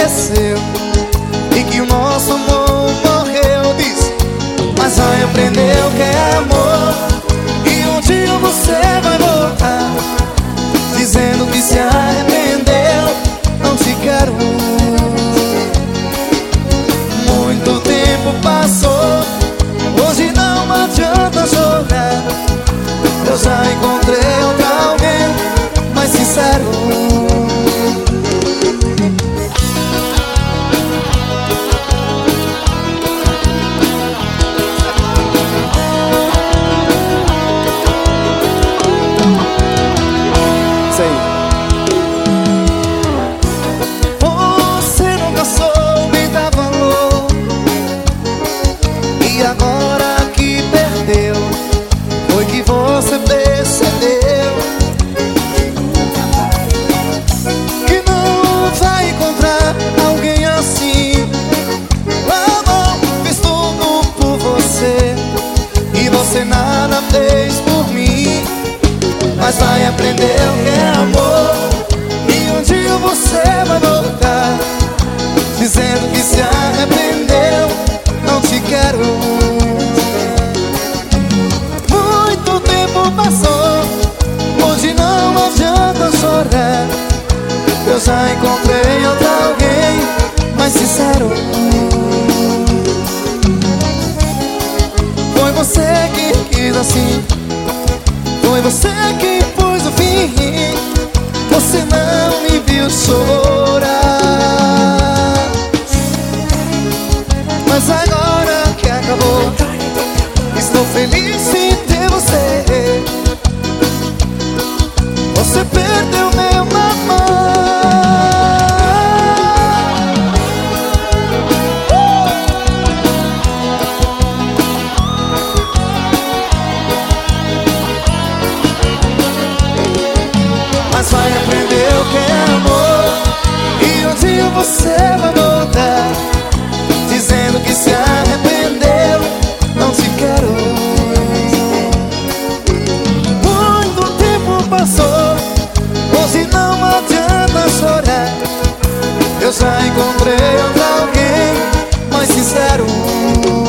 esqueceu e que o nosso amor morreu. Diz, mas vai aprender o que é amor, e um dia você vai voltar dizendo que se arrependeu. Não te quero. Muito tempo passou, hoje não adianta chorar. Eu já encontrei outra alguém mais sincero. Você nunca soube dar valor, e agora que perdeu, foi que você percebeu que não vai encontrar alguém assim. Amor, fiz tudo por você e você nada fez por mim. Mas vai aprender o que é amor, e um dia você vai voltar dizendo que se arrependeu. Não te quero. Muito tempo passou, hoje não adianta chorar. Eu já encontrei outra alguém mais sincero. Foi você que quis assim, foi você que pôs o fim. Você não me viu chorar, mas agora que acabou, estou feliz em ter você. Você perdeu meu amor. Mas vai aprender o que é amor, e um dia você vai voltar dizendo que se arrependeu. Não te quero. Muito tempo passou, hoje não adianta chorar. Eu já encontrei outra alguém mais sincero.